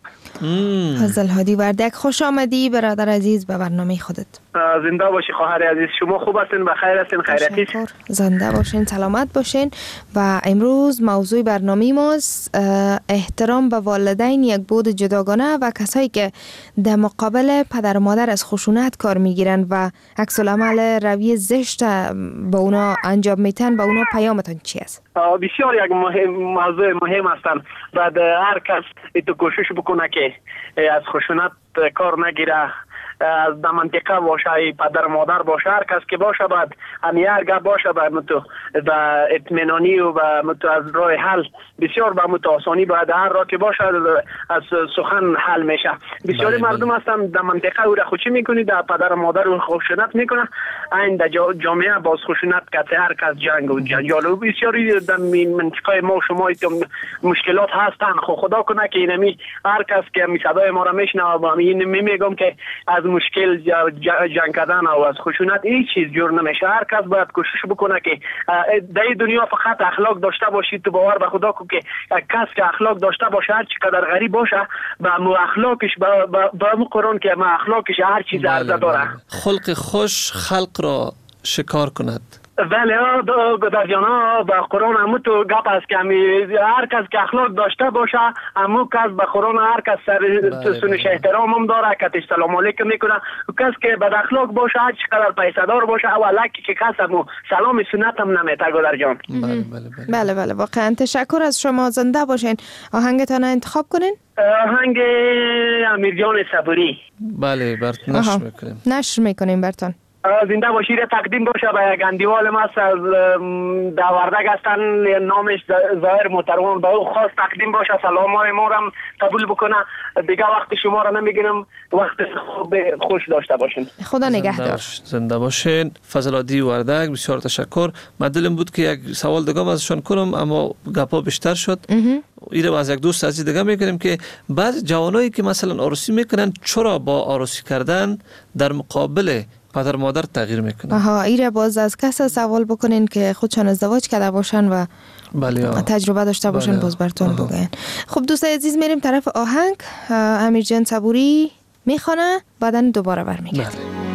فضل هادی وردک خوش آمدی برادر عزیز به برنامه خودت. زنده باشی خواهر عزیز. شما خوب هستین بخیر هستین خیرتی؟ زنده باشین سلامت باشین. و امروز موضوع برنامه ماست احترام به والدین یک بود جداگانه و کسایی که در مقابل پدر و مادر از خشونت کار میگیرن و عکس العمل روی زشت به اونا انجام میتن. به اونا پیامتون چی است؟ بسیار یک مهم موضوع مهم هستن. بعد هر کس ایتو کوشش بکنه که از خشونت کار نگیره، از در منطقه باشه، پدر مادر باشه، هر کس که باشه باید همیه گپ باشه به متو و اطمینانی و به متو از راه حل بسیار به متو آسانی باید هر راه که باشه از سخن حل میشه. بسیاری مردم هستن در منطقه او را خوشی میکنی در پدر مادر او خشونت میکنه، این در جامعه باز خشونت که هر کس جنگ و جنجال و بسیاری در منطقه ما شما مشکلات هستن. خو خدا کنه که اینمی هر کس که می صدای ما را میشنوه می میگم که از مشکل جنگ کردن و از خشونت هیچ چیز جور نمیشه. هر کس باید کوشش بکنه که در دنیا فقط اخلاق داشته باشید. تو باور به خدا کو که کس که اخلاق داشته باشه هر چقدر غریب باشه با مو اخلاقش با مو قرآن که ما اخلاقش هر چیز ارزه داره. خلق خوش خلق را شکار کند. ولی در جانا با قرآن همو تو گپ است که هر کس که اخلاق داشته باشه همو کس به قرآن هر کس سر سنش احترام هم داره کتش سلام علیکم میکنه. کس که بد اخلاق باشه هر چقدر پیسه دار باشه او لکی که کس همو سلام سنت هم نمیته. گودر جان بله بله بله بله بله واقعا تشکر از شما. زنده باشین. آهنگتان انتخاب کنین. آهنگ امیر جان صبوری. بله برات نشر میکنیم. نشر میکنیم براتون. زنده باشی را تقدیم باشه به یک اندیوال ما از دوردگ هستن، نامش ظاهر محترم، به او خاص تقدیم باشه. سلام های ما را قبول بکنه. دیگه وقت شما را نمیگیرم، وقت خوب خوش داشته باشین. خدا نگهدار. زنده باشین. فضلادی وردگ، بسیار تشکر. من دلم بود که یک سوال دیگه ازشان کنم اما گپا بیشتر شد. ایره از یک دوست عزیز دیگه میکنیم که بعض جوانایی که مثلا عروسی میکنن چرا با عروسی کردن در مقابل پدر مادر تغییر میکنن؟ آها، ایره باز از کس سوال بکنین که خودشان ازدواج کرده باشن و بله تجربه داشته باشن. بله. باز براتون بگن. خب دوستای عزیز میریم طرف آهنگ. امیر جان صبوری میخونه، بعداً دوباره برمیگردیم. بله.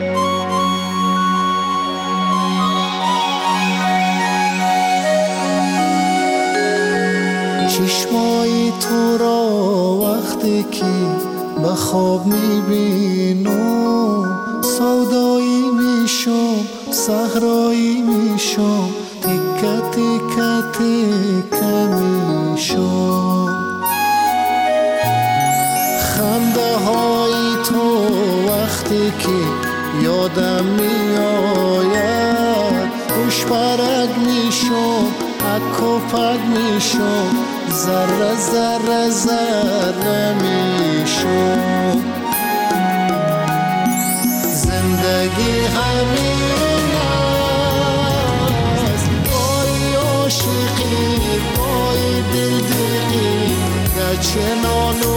چشمای تو را وقتی که به خواب میبینم سودایی میشم، صحرایی میشم، تکه تکه تکه میشم. خنده های تو وقتی که یادم میآید خوش پرک میشم، اک و پک میشم، ذره ذره ذره میشم. زندگی همین است، بای عاشقی، بای دلدقی، گچنان و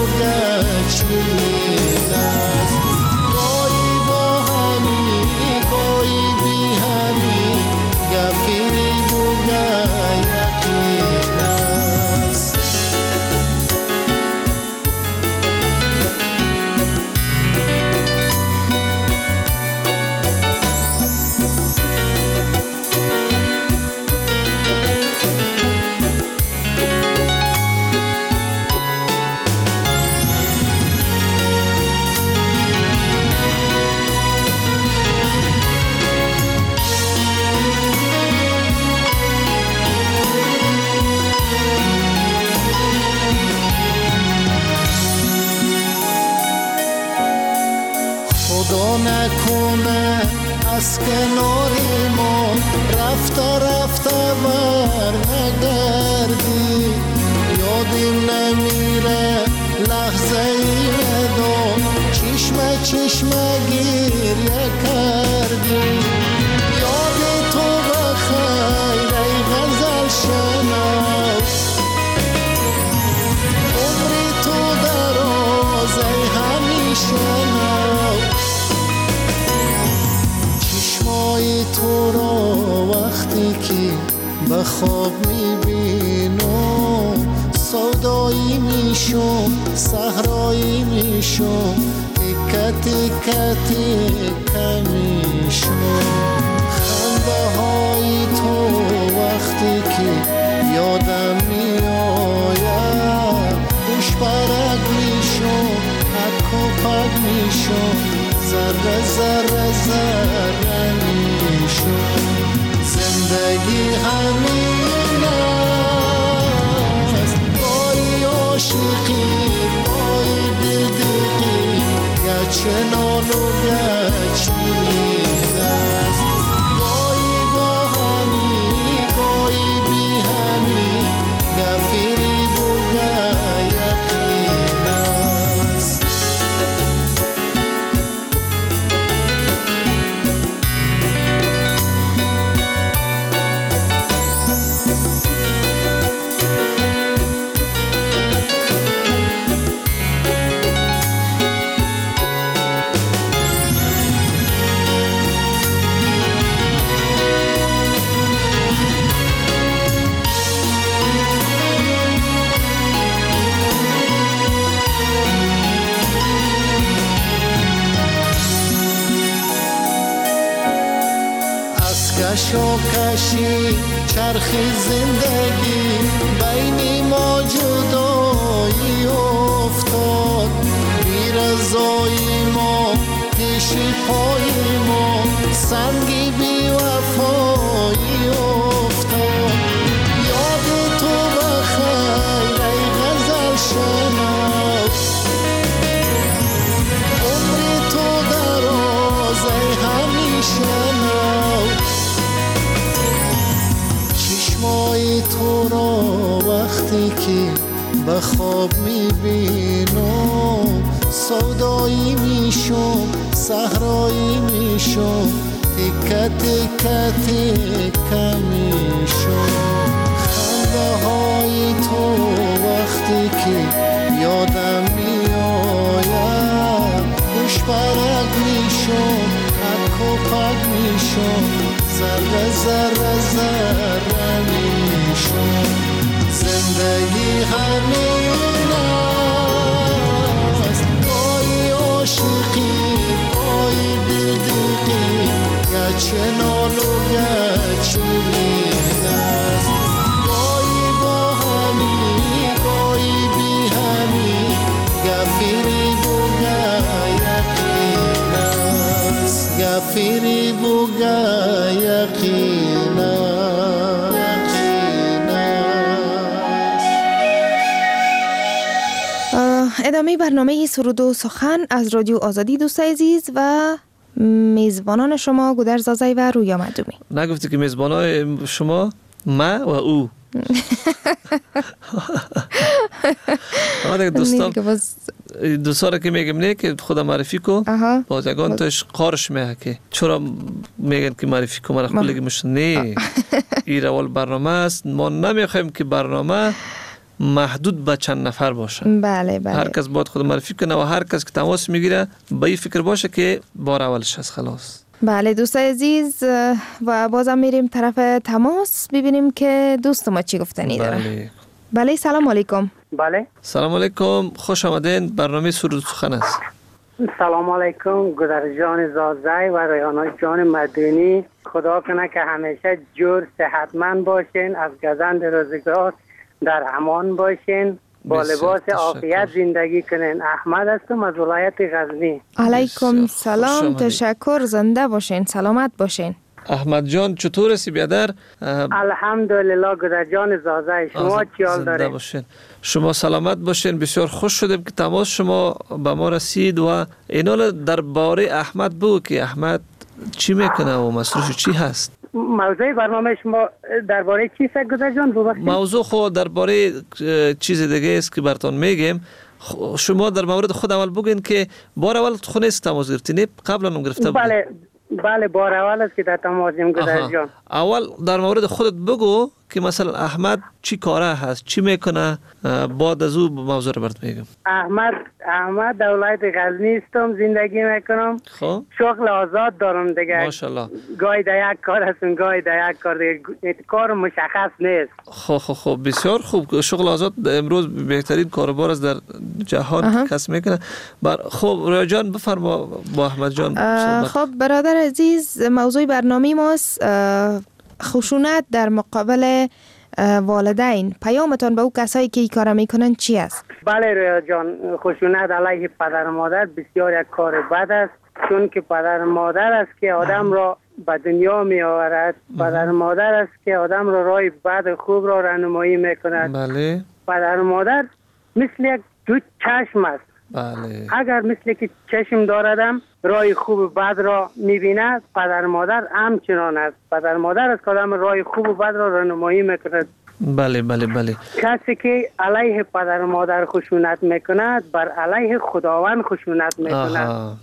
گچین است. گاهی با همی، گاهی بی همی، گفیری بوگه یقین است. نکنه از کنار ما رفته رفته بر نگردی، یادیم نمیره لحظه ای ندام چشم چشم گریه کردی. یاد تو بخیر ای غزل شنو، عمری تو دراز ای همیشه نو. چشمای تو را وقتی که به خواب میبینم سودایی میشم، صحرایی میشم، تکه تکه تکه میشم. خنده های تو وقتی که یادم میآید خوش پرک میشم، اک و پک میشم، ذره ذره ذره میشم. زندگی همین است، بای عاشقی، بای دلدقی، گچنان و گچین است. گاهی با همی، گاهی بی همی، گفیری بوگه یقین است. کشی چرخی زندگی بین ما جدایی افتاد، بی رضایی ما پیش پای ما سنگی بی وفایی افتاد. یاد تو بخیر ای غزل شنو، عمری تو دراز ای همیشه که به خواب میبینم سودایی میشم صحرایی میشم تکه تکه تکه میشم خنده های تو وقتی که یادم میآید خوش برگ میشم پک و پک میشم ذره ذره ذره میشم زندگی همین است گاهی عاشقی گاهی بیدقی گچه نالو گچه مین است گاهی با همی گاهی بی همی گفیری بوگه یقین است گفیری بوگه یقین است ادامه برنامه سرود و سخن از رادیو آزادی دوست عزیز و میزبانان شما گودرز زازای و رویا مردمی. نگفتی که میزبانان شما ما و او دوستان دوستان که میگم نه که خدا معرفی کو بازگان توش قارش میه که چرا میگن که معرفی کو مرا خود لگی نه این اول برنامه است ما نمیخوایم که برنامه محدود به چند نفر باشه. بله بله. هر کس باید خود معرفی کنه و هر کس که تماس میگیره به این فکر باشه که بار اولش هست خلاص. بله دوستای عزیز و بازم میریم طرف تماس ببینیم که دوست ما چی گفتنی داره. بله. بله سلام علیکم. بله. سلام علیکم خوش آمدین برنامه سرود سخن است. سلام علیکم گودرز جان زازای و ریحانه جان مدنی خدا کنه که همیشه جور صحتمند باشین از گزند روزگار در امان باشین با لباس عافیت زندگی کنین. احمد هستم از ولایت غزنی. علیکم سلام تشکر زنده باشین سلامت باشین. احمد جان چطور هستی بیادر؟ الحمدلله گودرز جان زازای شما چی حال دارین؟ باشین. شما سلامت باشین بسیار خوش شدیم که تماس شما به ما رسید و اینا درباره احمد بگو که احمد چی میکنه و مصروف چی هست؟ موضوع برنامه شما درباره چی است گودرز جان؟ موضوع خود درباره چیز دیگه است که براتون میگم. شما در مورد خود اول بگین که بار اول خونه است تماس گرفتین قبلا هم گرفته بود؟ بله بله بار اول است که در تماسیم گودرز جان. اول در مورد خودت بگو که مثلا احمد چی کاره هست چی میکنه بعد از او موضوع رو برات میگم. احمد احمد در ولایت غزنی استم زندگی میکنم. خب شغل آزاد دارم دیگه. ماشاءالله. گاهی در یک کار هستم گاهی در یک کار دیگه کار مشخص نیست. خب خب خب بسیار خوب شغل آزاد امروز بهترین کاروبار است در جهان کس میکنه. بر خب رویا جان بفرما با احمد جان. خب برادر عزیز موضوع برنامه ماست خشونت در مقابل والدین. پیامتان به او کسایی که این کار میکنن چی است؟ بله رویا جان خشونت علیه پدر و مادر بسیار یک کار بد است چون که پدر و مادر است که آدم را به دنیا می آورد. پدر و مادر است که آدم را راه بد خوب را راهنمایی میکند. بله. پدر و مادر مثل یک دو چشم است. بله. اگر مثل که چشم داردم راه خوب و بد را میبیند پدر مادر همچنان است. پدر مادر است که آدم راه خوب و بد را راهنمایی میکند. بله بله بله. کسی که علیه پدر مادر خشونت میکند بر علیه خداوند خشونت میکند.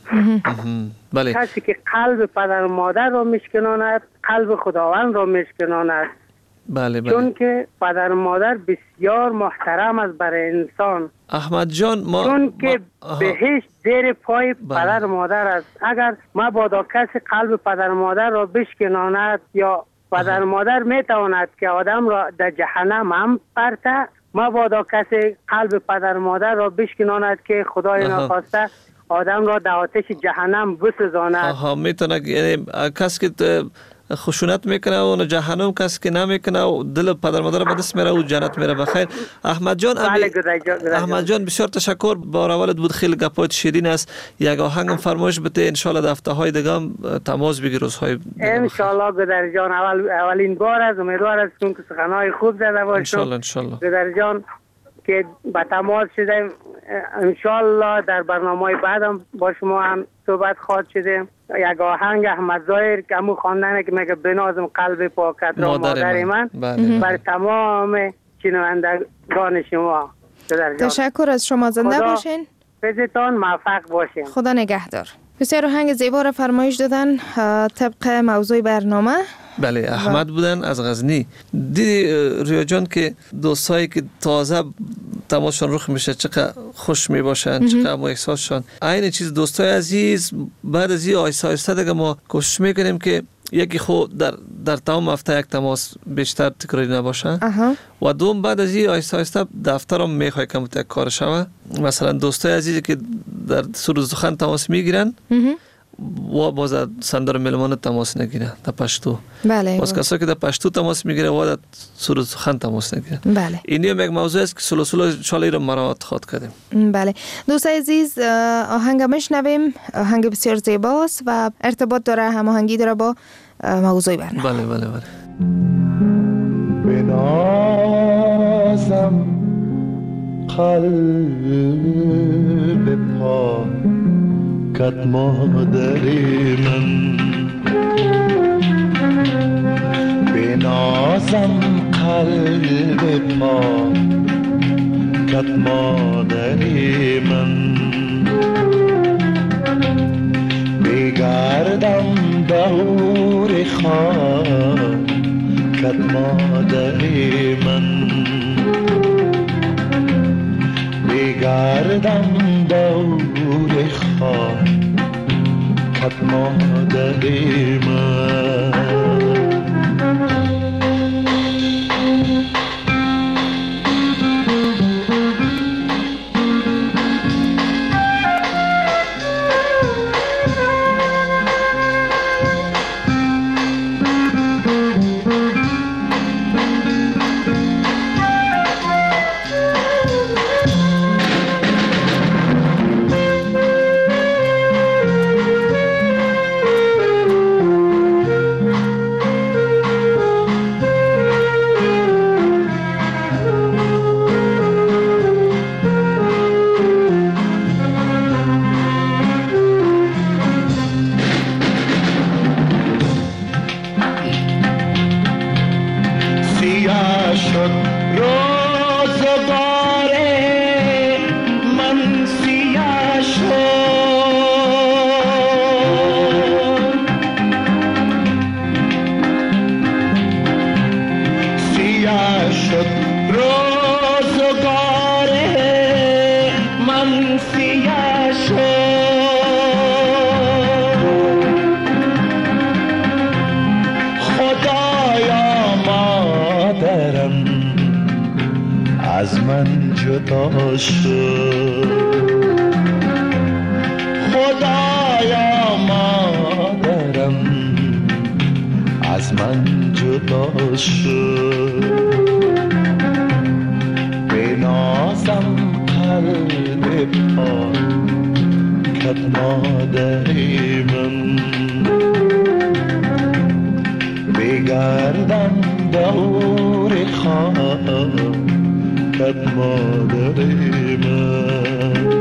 بله. کسی که قلب پدر مادر را میشکناند قلب خداوند را میشکناند. بله بله. چون که پدر مادر بسیار محترم است برای انسان. احمد جان ما چون که ما... بهشت زیر پای بله. پدر مادر است. اگر ما بادا کسی قلب پدر مادر را بشکناند یا پدر آها. مادر میتواند که آدم را در جهنم هم پرته ما بادا کسی قلب پدر مادر را بشکناند که خدای نخواسته آدم را در آتش جهنم بسوزاند. آها میتونه یعنی کسی که خشونت میکنه و جهنم کسی که نمیکنه و دل پدر مادر به دست میره و جنت میره بخیر. احمد جان بله احمد جان بسیار تشکر بار اولت بود خیلی گپات شیرین است. یک آهنگم فرمایش بده ان شاء الله هفته های دیگه هم تماس بگیر روزهای ان شاء الله گودرز جان اول اولین بار از امیدوار هستم که سخنهای خوب زده باشم. ان شاء الله ان شاء الله گودرز جان که با تماس شدیم ان شاء الله در برنامه‌های بعدم با شما هم صحبت خواهد شدیم. یک آهنگ احمد ظاهر که همون خواندنه که میگه بنازم قلب پاکت را مادر من, من. بر تمام شنوندگان شما. تشکر از شما، زنده خدا باشین. فیضتان موفق باشین. خدا نگهدار. بسیار آهنگ زیبا را فرمایش دادن طبق موضوع برنامه. بله، احمد بودن از غزنی. دیدی رویا جان که دوستایی که تازه تماشاشون رخ میشه چقدر خوش میباشن، چقدر ما احساسشان عین چیز. دوستای عزیز، بعد از این آیسته آیسته دیگه ما کوشش میکنیم که یکی خود در در تمام هفته یک تماس بیشتر تکراری نباشه و دوم بعد از این آیسته آیسته دفترم میخوای کم یک کار شوه. مثلا دوستای عزیزی که در سرود سخن تماس میگیرن و باز سندر ملمان تماس نگیره در پشتو. بله. باز کسایی که در پشتو تماس میگیره و در سرود سخن تماس نگیره. بله. اینی هم یک موضوع است که سلو سلو شالی رو مراعات خواد کردیم. بله. دوستای عزیز، آهنگ میشنویم. آهنگ بسیار زیباست و ارتباط داره، هماهنگی داره با موضوع برنامه. بله بله بله. بنازم قلب پا کت مادری من، بنازم قلب پا کت مادری من، بگردم دور خان کت مادری من، بگردم دور خان کت مادری من. خدایا مادرم از من جدا شد، بنازم قلب پاکت مادری من، بگردم دور خاکت مادری من.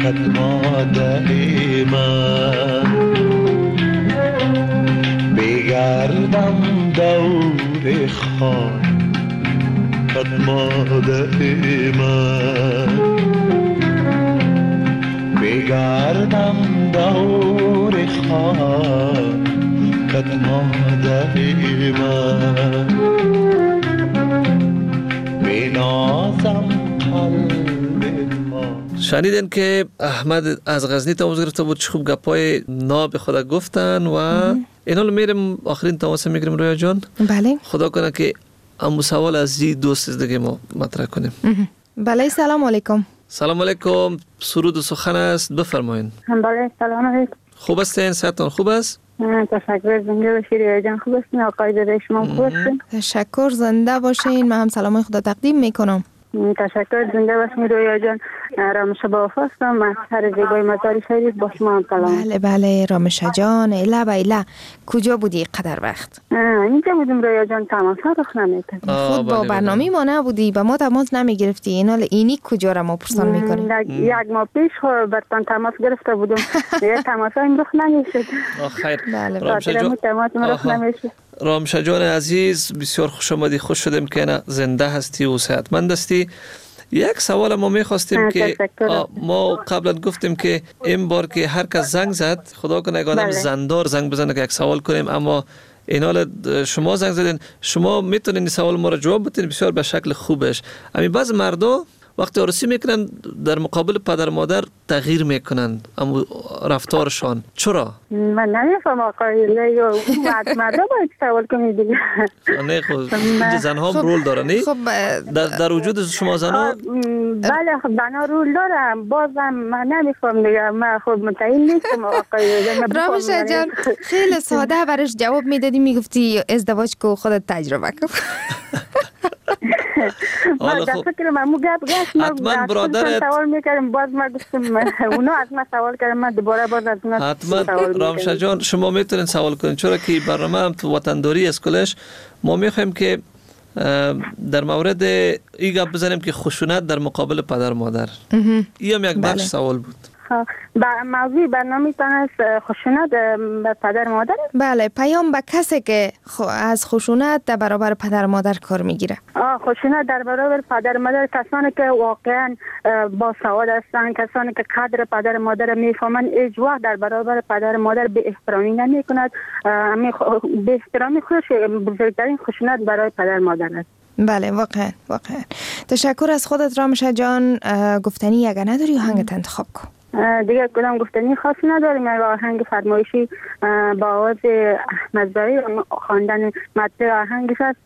کت مادر من بگردم دور خاک کت مادر من بگردم دور خاک کت مادر من بنازم قلب شنیدین که احمد از غزنی تماس گرفته بود، چه خوب گپای ناب خدا گفتن و اینا رو میریم آخرین تماس میگیریم رویا جان. بله. خدا کنه که امو سوال از این دوست دیگه ما مطرح کنیم. بله سلام علیکم. سلام علیکم، سرود و سخن است، بفرمایید. بله سلام علیکم. خوب هستین؟ صحتتون خوب است؟ تشکر، زنده باشید رویا جان. خوب هستین؟ آقای داده شما خوب هستین؟ تشکر، زنده باشین. من هم سلام خدا تقدیم میکنم. تشکر، زنده باشید رویا جان. رامشه با وفا هستم، من شهر زیبای مزار شریف با شما هم سلام. بله بله رامشه جان، ایلا بیلا کجا بودی قدر وقت؟ اینجا بودیم رویا جان، تماس ها رخ نمیتن. خود با برنامه ما نبودی، با ما تماس نمیگرفتی. اینا اینی کجا را ما پرسان میکنیم؟ یک ماه پیش برتان تماس گرفته بودم، یه تماس ها این رخ نمیشد. آخیر رامشه جان، تماس رخ نمیشد. رامشه جان عزیز، بسیار خوش آمدی، خوش شدیم که زنده هستی و صحتمند هستی. یک سوال ما می‌خواستیم که ما قبلا گفتیم که این بار که هر کس زنگ زد، خدا کنه یک آدم بله. زندار زنگ بزنه که یک سوال کنیم، اما این حال شما زنگ زدین، شما میتونین این سوال ما رو جواب بدین بسیار به شکل خوبش. امی بعض مردا وقتی عروسی میکنن در مقابل پدر مادر تغییر میکنن اما رفتارشان چرا؟ من نمیفهم آقای لیو، مردا باید سوال کنید دیگه. نه خب زنها هم رول داره نه؟ در, در وجود شما زنها؟ بله خب زنها رول دارم، بازم من نمیفهم دیگه، من خود متعین نیستم آقای لیو. رامشه جان خیلی ساده برش جواب میدادی، میگفتی ازدواج کو خودت تجربه کن. ما در فکر من مو گپ گشت، حتما برادرت سوال میکردم، باز ما گفتم اونا از من سوال کردم، من دوباره باز از اونا حتما رامشه جان شما میتونین سوال کنین، چرا که برنامه هم تو وطنداری از کلش ما میخوایم که در مورد این گپ بزنیم که خشونت در مقابل پدر مادر. این هم یک بخش سوال بود. موضوع برنامه تان است خشونت به پدر مادر. بله، پیام به کسی که از خشونت در برابر پدر مادر کار میگیره. آه خشونت در برابر پدر مادر کسانی که واقعا با سواد هستند، کسانی که قدر پدر مادر میفهمند، هیچ وقت در برابر پدر مادر به احترامی نمی کند. به احترامی خودش بزرگترین خشونت برای پدر مادر است. بله واقعا واقعا. تشکر از خودت رامشه جان. گفتنی اگر نداری آهنگت انتخاب کن. دیگه کدام گفتنی خاصی نداریم، یک آهنگ فرمایشی با آواز احمد ظاهر خواندن متن آهنگش است.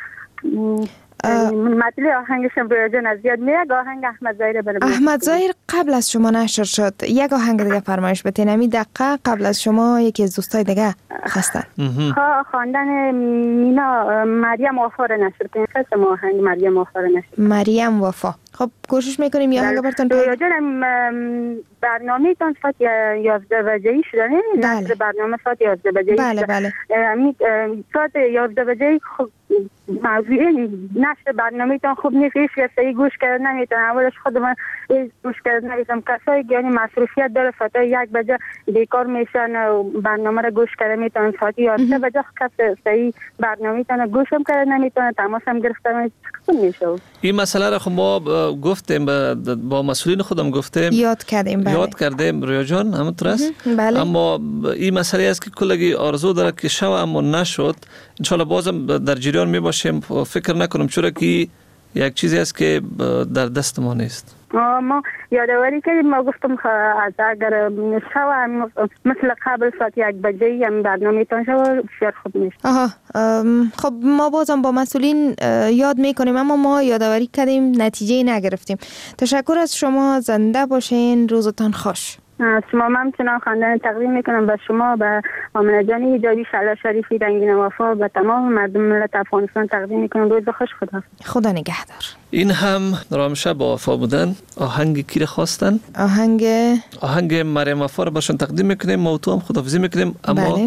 متن آهنگش رویا جان از یاد میاد، آهنگ احمد ظاهر برای احمد ظاهر قبل از شما نشر شد. یک آهنگ دیگه فرمایش بتین، همین دقیقه قبل از شما یکی از دوستای دیگه خواستن. ها خواندن مینا مریم وفا رو نشر کنیم. خواستم آهنگ مریم وفا رو نشر مریم وفا. خب کوشش میکنیم یا آهنگ براتون رویا جان. برنامه تان ساعت یازده بجه‌ای شده نه؟ نشر برنامه ساعت یازده بجه‌ای بله بله. ساعت یازده بجه‌ای خب موضوع نشر برنامه تان خوب نیست، هیچ کسی گوش کرد نمیتونه. اولش خود من گوش کرد نمیتونم. کسایی که یعنی مصروفیت داره ساعت یک بجه بیکار میشن و برنامه رو گوش کرد میتونن. ساعت یازده بجه کسی صحیح برنامه تان گوشم کرد نمیتونه، تماسم گرفته میشه. این مسئله رو خب ما گفتیم با مسئولین خودم گفتیم، یاد کردیم. بله. یاد کردیم رویا جان، همونطور است. بله. اما این مسئله است که کلگی آرزو داره که شو اما نشد. انشالله بازم در جریان می باشیم، فکر نکنم چرا که یک چیزی است که در دست ما نیست. ما یادآوری کردیم، ما گفتم از اگر شو مثل قبل ساعت یک بجه هم برنامه تان شو بسیار خوب میشه. آها خب ما بازم با مسئولین یاد میکنیم، اما ما یادآوری کردیم نتیجه نگرفتیم. تشکر از شما، زنده باشین، روزتان خوش. شما من همچنان خواندن تقدیم میکنم به شما، به آمنه جان ایجادی، شعله شریفی، رنگین وفا، به تمام مردم ملت افغانستان تقدیم میکنم. روز خوش. خدا خدا نگهدار. این هم رامشه با وفا بودن. آهنگ کی رو خواستن؟ آهنگ آهنگ مریم وفا رو برشون تقدیم میکنیم. ما تو هم خداحافظی میکنیم، اما بله.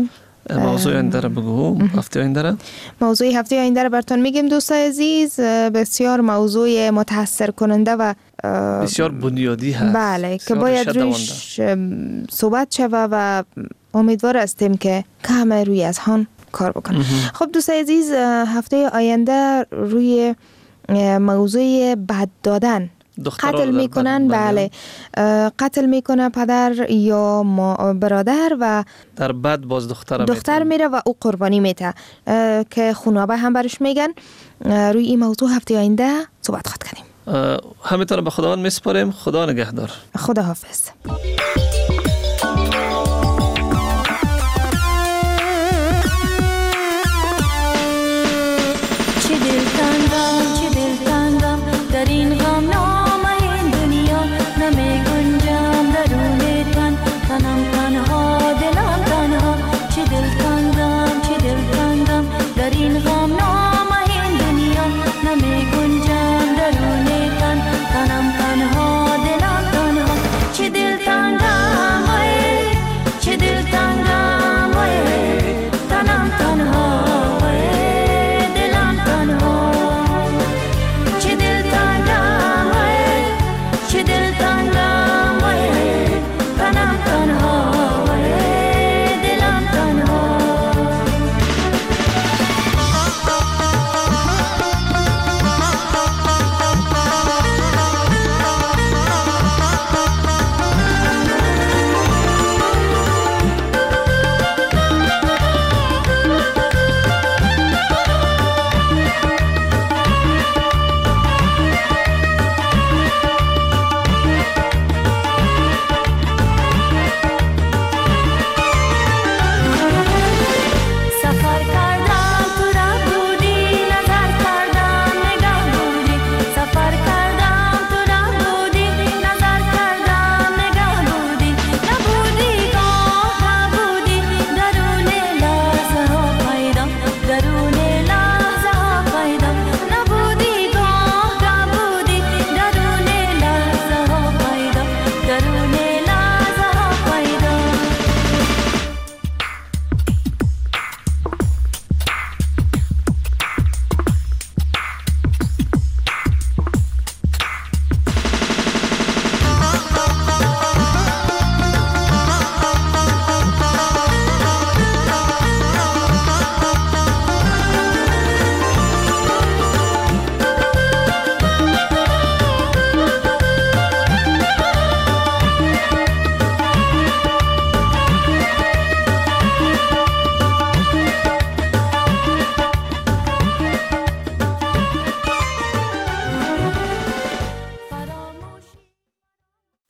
موضوع آینده را بگو. هفته آینده را موضوع هفته آینده را براتون میگیم دوستای عزیز. بسیار موضوع متاثر کننده و بسیار بنیادی هست. بله که باید رویش صحبت شود و امیدوار هستیم که کم روی از هان کار بکنیم. خب دوستای عزیز، هفته آینده روی موضوع بد دادن، قتل میکنن، بله قتل میکنه پدر یا برادر و در بعد باز دختر دختر میره و او قربانی میته که خونابه هم برش میگن. روی این موضوع هفته آینده صحبت خواهد کنیم. همینطور به خداوند میسپاریم. خدا نگهدار. خدا حافظ.